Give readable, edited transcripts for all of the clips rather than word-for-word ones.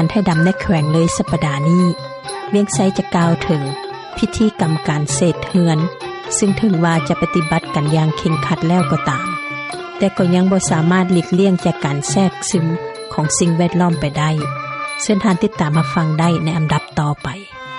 ไทยดำในแขวงเลยสัปดาห์นี้เวียงไซจะกล่าวถึงพิธีกรรมการเศษเฮือนซึ่งถึงว่าจะปฏิบัติกันอย่างเคร่งครัดแล้วก็ตามแต่ก็ยังบ่สามารถหลีกเลี่ยงจากการแทรกซึมของสิ่งแวดล้อมไปได้เชิญท่านติดตามมาฟังได้ในอันดับต่อไป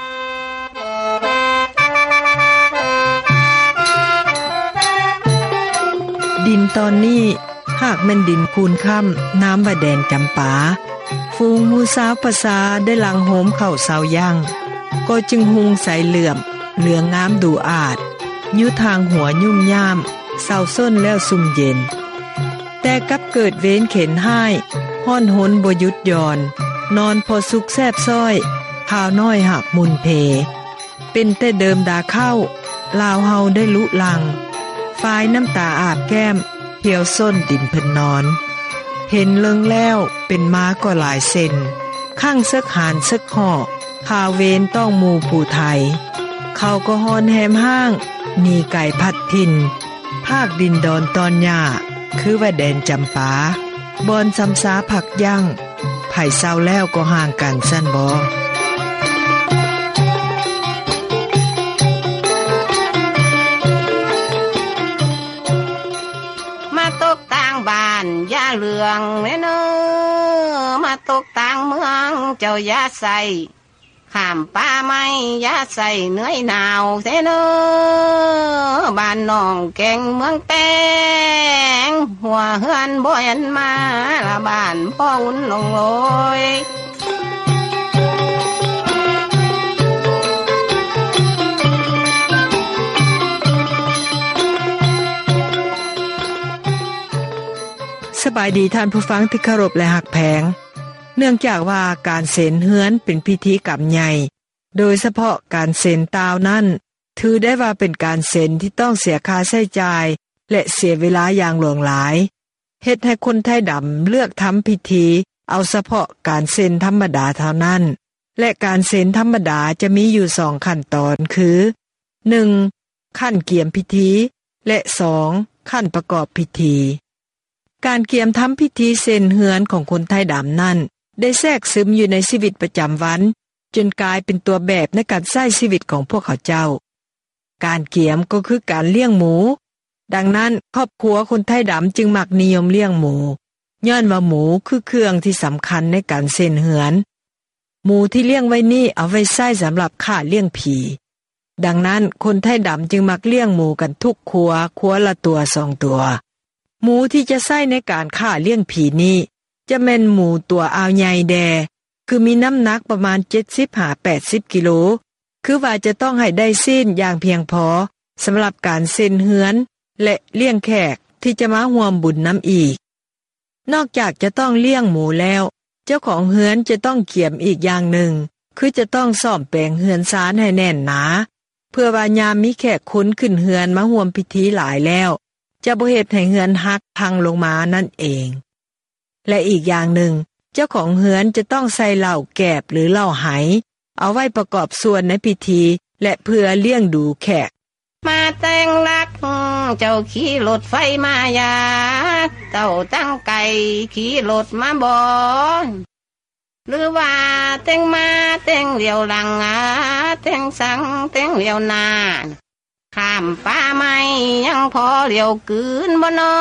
ดินตอนนี้หากแม่นดินคูนค่ำน้ำบาแดนจำปาฟูงหมู่สาวประสาได้หลังโหมเข้าเสาย่างก็จึงหุงใสเหลื่อมเหลืองงามดูอาจอยู่ทางหัวยุ่มย่ามเศร้าส้นแล้วสุ่มเย็นแต่กับเกิดเว้นเข็นให้ห้อนหนบ่หยุดย่อนนอนพอสุกแซบซ้อยข้าวน้อยหักมุนเพเป็นแต่เดิมดาเข้าลาวเฮาได้ลุลังฝ่ายน้ำตาอาบแก้มเหี่ยวส้นดินเพิ่นนอนเห็นเลิงแล้วเป็นม้าก็หลายเส้นข้างซึกหานซึกห่อข่าวเวนต้องหมู่ผู้ไทยเขาก็ฮอนแหมห้างหนีไก่พัดทินภาคดินดอนตอนหญ้าคือว่าแดนจำปาบอนซ้ำซาผักย่างไผ่เศร้าแล้วก็ห่างกันสั้นบ่มาตกต่างบ้านอย่าเลืองแม่เน้อมาตกต่างเมืองเจ้าอย่าใส่ข้ามป่าไม้อย่าใส่เหนื่อยหนาวเด้อเน้อบ้านน้องแก่งเมืองแตงหัวเฮือนบ่เห็นมาละบ้านพ่ออุ่นลงโอยสบายดีท่านผู้ฟังที่เคารพและหักแพงเนื่องจากว่าการเสนเฮือนเป็นพิธีกรรมใหญ่โดยเฉพาะการเสนตาวนั้นถือได้ว่าเป็นการเสนที่ต้องเสียค่าใช้จ่ายและเสียเวลาอย่างหลวงหลายเฮ็ดให้คนไทยดำเลือกทำพิธีเอาเฉพาะการเสนธรรมดาเท่านั้นและการเสนธรรมดาจะมีอยู่2ขั้นตอนคือ 1. ขั้นเกียมพิธีและ 2. ขั้นประกอบพิธีการเกียมทำพิธีเซ็นเฮือนของคนไทยดำนั้นได้แทรกซึมอยู่ในชีวิตประจำวันจนกลายเป็นตัวแบบในการใช้ชีวิตของพวกเขาเจ้าการเกียมก็คือการเลี้ยงหมูดังนั้นครอบครัวคนไทยดำจึงมักนิยมเลี้ยงหมูย้อนว่าหมูคือเครื่องที่สำคัญในการเซ็นเฮือนหมูที่เลี้ยงไว้นี่เอาไว้ใช้สำหรับฆ่าเลี้ยงผีดังนั้นคนไทยดำจึงมักเลี้ยงหมูกันทุกครัวละตัว2ตัวหมูที่จะใช้ในการฆ่าเลี้ยงผีนี้จะแม่นหมูตัวอาวใหญ่แดคือมีน้ำหนักประมาณ 70-80 กิโลคือว่าจะต้องให้ได้สิ้นอย่างเพียงพอสำหรับการเซ็นเฮือนและเลี้ยงแขกที่จะมาร่วมบุญน้ำอีกนอกจากจะต้องเลี้ยงหมูแล้วเจ้าของเฮือนจะต้องเกียมอีกอย่างหนึ่งคือจะต้องซ่อมแปลงเฮือนซานให้แน่นหนาเพื่อว่ายามมีแขกคุ้นขึ้นเฮือนมาร่วมพิธีหลายแล้วจะบ่เฮ็ดให้เฮือนหักพังลงมานั่นเองและอีกอย่างหนึ่งเจ้าของเฮือนจะต้องใส่เหล้าแกบหรือเหล้าไหเอาไว้ประกอบส่วนในพิธีและเพื่อเลี้ยงดูแขกมาแต่งรักเจ้าขี่รถไฟมายาเจ้าตั้งไก่ขี่รถมาบ่หรือว่าแต่งมาแต่งเหลียวหลังแต่งสังแต่งเหลียวหน้าข้ามป่าไม้ยังพอเหลียวกืนบ่น้อ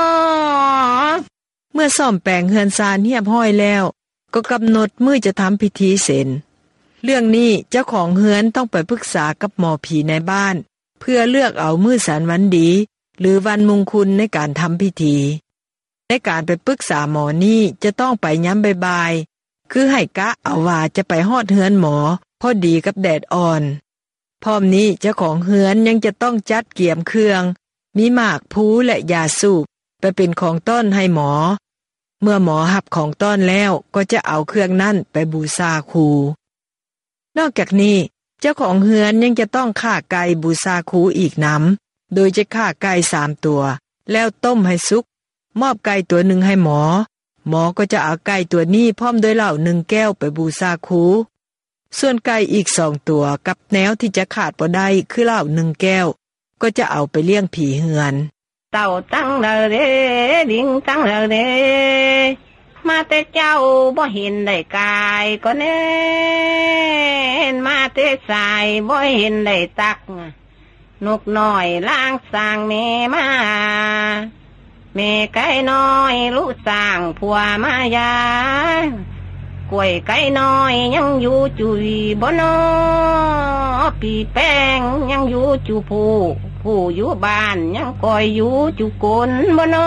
เมื่อซ่อมแปลงเฮือนซานเรียบร้อยแล้วก็กำหนดมื้อจะทำพิธีเสร็จเรื่องนี้เจ้าของเฮือนต้องไปปรึกษากับหมอผีในบ้านเพื่อเลือกเอามื้อสันวันดีหรือวันมงคลในการทำพิธีในการไปปรึกษาหมอนี่จะต้องไปย้ำบ่ายๆคือให้กะเอาว่าจะไปฮอดเฮือนหมอพอดีกับแดดอ่อนพร้อมนี้เจ้าของเฮือนยังจะต้องจัดเกียมเครื่องมีหมากพลูและยาสูบไปเป็นของต้อนให้หมอเมื่อหมอหับของต้อนแล้วก็จะเอาเครื่องนั้นไปบูชาครูนอกจากนี้เจ้าของเฮือนยังจะต้องฆ่าไก่บูชาครูอีกน้ำโดยจะฆ่าไก่3ตัวแล้วต้มให้สุกมอบไก่ตัวหนึ่งให้หมอก็จะเอาไก่ตัวนี้พร้อมด้วยเหล้า1แก้วไปบูชาครูส่วนไก่อีก2ตัวกับแนวที่จะขาดบ่ได้คือเหล้า1แก้วก็จะเอาไปเลี้ยงผีเฮือนเต่าตั้งเด้อเด้ลิงตั้งเด้อเด้มมาแต่เจ้าบ่เห็นได้กายก็แน่นมาแต่สายบ่เห็นได้ตักนกน้อยล้างสร้างแม่มาแม่ไก่น้อยลูกสร้างผัวมายากล้วยไก่น้อยยังอยู่จุยบ่นอปีแป้งยังอยู่จุผู้อยู่บ้านยังคอยอยู่จุกลบ่นอ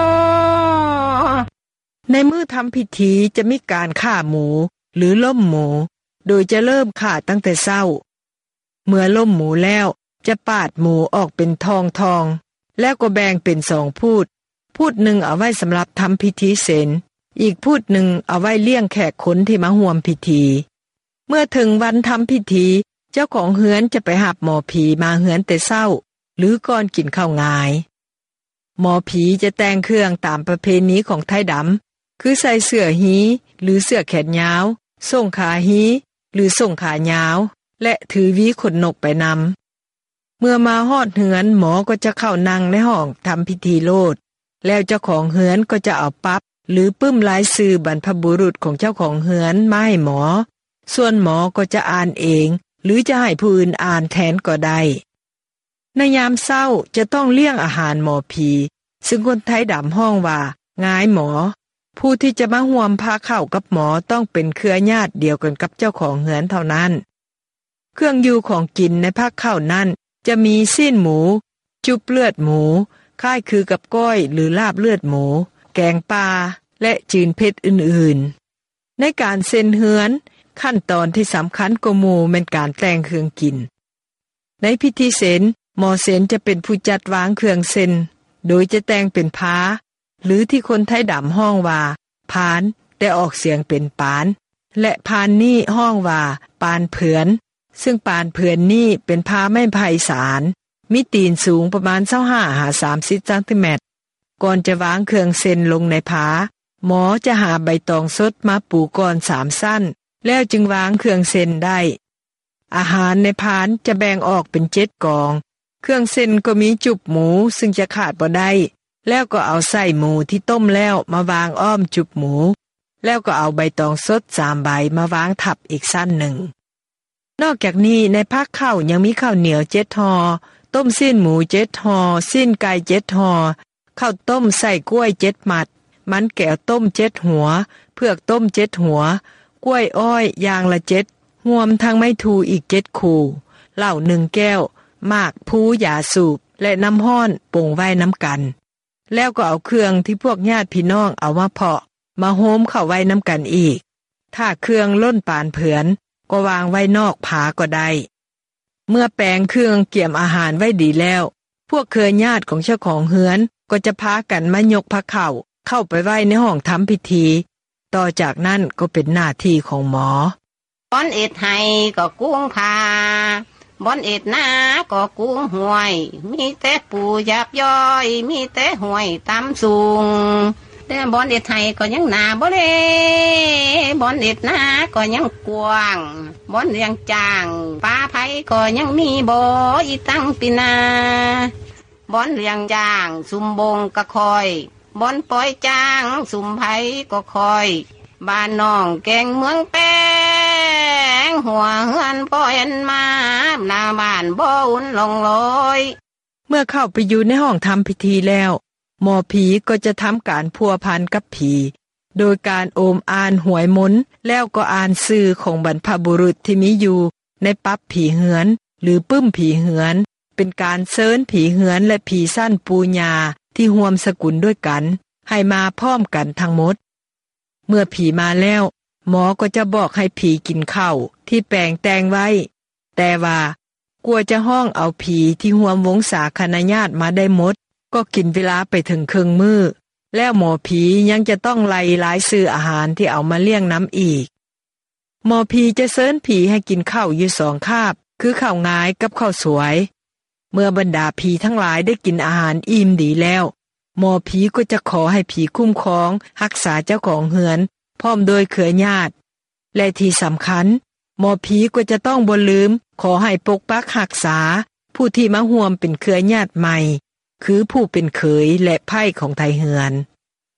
ในมื้อทำพิธีจะมีการฆ่าหมูหรือล้มหมูโดยจะเริ่มฆ่าตั้งแต่เช้าเมื่อล้มหมูแล้วจะปาดหมูออกเป็นทองแล้วก็แบ่งเป็น2พูดหนึ่งเอาไว้สำหรับทำพิธีเศีลอีกพูดหนึ่งเอาไว้เลี้ยงแขกคนที่มาร่วมพิธีเมื่อถึงวันทำพิธีเจ้าของเฮือนจะไปหับหมอผีมาเฮือนแต่เช้าหรือก่อนกินข้าวงายหมอผีจะแต่งเครื่องตามประเพณีของไทยดำคือใส่เสื้อฮีหรือเสื้อแขนยาวส่งขาฮีหรือส่งขายาวและถือหวีขนนกไปนำเมื่อมาฮอดเฮือนหมอก็จะเข้านั่งในห้องทำพิธีโลดแล้วเจ้าของเฮือนก็จะเอาปั๊บหรือปึ้มลายชื่อบรรพบุรุษของเจ้าของเฮือนมาให้หมอส่วนหมอก็จะอ่านเองหรือจะให้ผู้อื่นอ่านแทนก็ได้ในยามเช้าจะต้องเลี้ยงอาหารหมอผีซึ่งคนไทยดำห้องว่าง่ายหมอผู้ที่จะมาร่วมพาเข้ากับหมอต้องเป็นเครือญาติเดียวกันกับเจ้าของเฮือนเท่านั้นเครื่องอยู่ของกินในภาคเข้านั้นจะมีซีนหมูจุบเลือดหมูคล้ายคือกับก้อยหรือลาบเลือดหมูแกงปลาและจืนเผ็ดอื่นๆในการเซ็นเฮือนขั้นตอนที่สำคัญกว่าหมู่เป็นการแต่งเครื่องกินในพิธีเซ็นหมอเซ็นจะเป็นผู้จัดวางเครื่องเซ็นโดยจะแต่งเป็นพาหรือที่คนไทยดำห้องว่าพานแต่ออกเสียงเป็นปานและพานนี่ห้องว่าปานเผือนซึ่งปานเผือนนี่เป็นพาไม้ไผ่สารมีตีนสูงประมาณ25-30 เซนติเมตรก่อนจะวางเครื่องเซ็นลงในผาหมอจะหาใบตองสดมาปูก่อน3 สั้นแล้วจึงวางเครื่องเซ็นได้อาหารในพานจะแบ่งออกเป็น7 กองเครื่องเซ็นก็มีจุบหมูซึ่งจะขาดบ่ได้แล้วก็เอาไส้หมูที่ต้มแล้วมาวางอ้อมจุบหมูแล้วก็เอาใบตองสด3 ใบมาวางทับอีกสั้นหนึ่งนอกจากนี้ในภาคข้าวยังมีข้าวเหนียว7 ห่อต้มสิ้นหมู7 ห่อสิ้นไก่7 ห่อข้าวต้มใส่กล้วย7 มัดมันแก้วต้ม7 หัวเผือกต้ม7 หัวกล้วยอ้อยอย่างละ7รวมทั้งไม้ทูอีก7 คู่เหล้า1 แก้วมากพูยาสูบและน้ำห้อนปรุงไว้น้ำกันแล้วก็เอาเครื่องที่พวกญาติพี่น้องเอามาเพาะมาโฮมเข้าไว้น้ำกันอีกถ้าเครื่องล้นปานเผือนก็วางไว้นอกผาก็ได้เมื่อแปลงเครื่องเกี่ยมอาหารไว้ดีแล้วพวกเครือญาติของเจ้าของเฮือนก็จะพากันมายกพระเข้าไปไว้ในห้องทำพิธีต่อจากนั้นก็เป็นหน้าที่ของหมอบ่อนเอ็ดให้ก็กุ้งพาบ่อนเอ็ดนาก็กุ้งห่วยมีแต่ปูหยาบย่อยมีแต่ห่วยตำสูงแต่บ่อนเอ็ดให้ก็ยังหนาบ่เลยบ่อนเอ็ดนาก็ยังกว้างบ่อนเลี้ยงจ้างปลาไผก็ยังมีบ่อีตั้งปีนาบ่อนเลี้ยงจ้างสุมบงก็คอยบ่อนปล่อยจ้างสุมไผก็คอยบ้านน้องแกงเมืองแป้งหัวเฮือนปล่อยมาหน้าบ้านบ่อุ่นลงลอยเมื่อเข้าไปอยู่ในห้องทำพิธีแล้วหมอผีก็จะทำการพัวพันกับผีโดยการโอมอ่านหวยมนต์แล้วก็อ่านชื่อของบรรพบุรุษที่มีอยู่ในปั๊บผีเหือนหรือปึ้มผีเหือนเป็นการเชิญผีเหือนและผีสั้นปูญาที่ร่วมสกุลด้วยกันให้มาพร้อมกันทั้งหมดเมื่อผีมาแล้วหมอก็จะบอกให้ผีกินข้าวที่แปลงแต่งไว้แต่ว่ากลัวจะห้องเอาผีที่ร่วมวงศาคณาญาติมาได้หมดก็กินเวลาไปถึงครึ่งมื้อแล้วหมอผียังจะต้องไล่หลายซื้ออาหารที่เอามาเลี้ยงน้ำอีกหมอผีจะเชิญผีให้กินข้าวอยู่2 คาบคือข้าวงายกับข้าวสวยเมื่อบรรดาผีทั้งหลายได้กินอาหารอิ่มดีแล้วหมอผีก็จะขอให้ผีคุ้มครองรักษาเจ้าของเฮือนพร้อมโดยเครือญาติและที่สำคัญหมอผีก็จะต้องบ่ลืมขอให้ปกปักรักษาผู้ที่มาร่วมเป็นเครือญาติใหม่คือผู้เป็นเขยและไพ่ของไทยเฮือน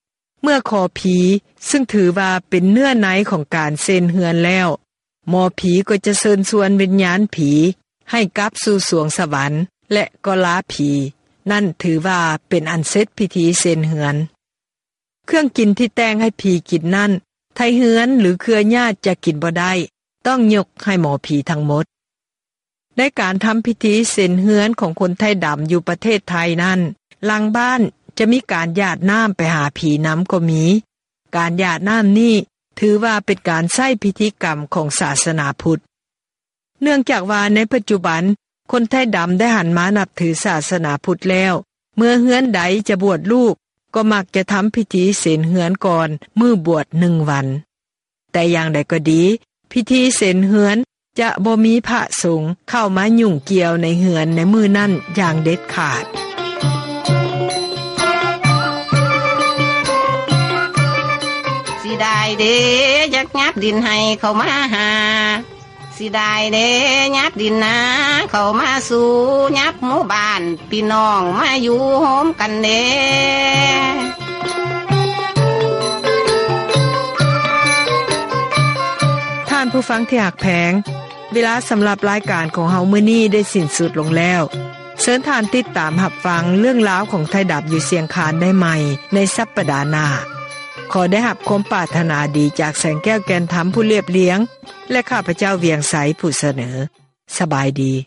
เมื่อขอผีซึ่งถือว่าเป็นเนื้อในของการเซ็นเฮือนแล้วหมอผีก็จะเชิญชวนวิญญาณผีให้กลับสู่สวงสวรรค์และก็ลาผีนั่นถือว่าเป็นอันเสร็จพิธีเซ็นเฮือนเครื่องกินที่แต่งให้ผีกินนั่นไทเฮือนหรือเครือญาติจะกินบ่ได้ต้องยกให้หมอผีทั้งหมดในการทำพิธีเซ็นเฮือนของคนไทยดำอยู่ประเทศไทยนั่นหลังบ้านจะมีการหยาดน้ำไปหาผีน้ำก็มีการหยาดน้ำนี่ถือว่าเป็นการใช้พิธีกรรมของศาสนาพุทธเนื่องจากว่าในปัจจุบันคนไทยดำได้หันมานับถือศาสนาพุทธแล้วเมื่อเฮือนใดจะบวชลูกก็มักจะทำพิธีเซ็นเฮือนก่อนมื้อบวช1 วันแต่อย่างใดก็ดีพิธีเซ็นเฮือนจะบ่มีพระสงฆ์เข้ามายุ่งเกี่ยวในเฮือนในมื้อนั้นอย่างเด็ดขาดสิได้เด้ยักยับดินให้เขามาหาสิได้เด้ยับดินนาเขามาสู่ยับหมู่บ้านพี่น้องมาอยู่โฮมกันเด้ท่านผู้ฟังที่หักแพงเวลาสำหรับรายการของเฮามื้อนี้ได้สิ้นสุดลงแล้วเชิญท่านติดตามรับฟังเรื่องราวของไทยดับอยู่เสียงคานได้ใหม่ในสัปดาห์หน้าขอได้รับความปรารถนาดีจากแสงแก้วแก่นธรรมผู้เรียบเลี้ยงและข้าพเจ้าเวียงใสผู้เสนอสบายดี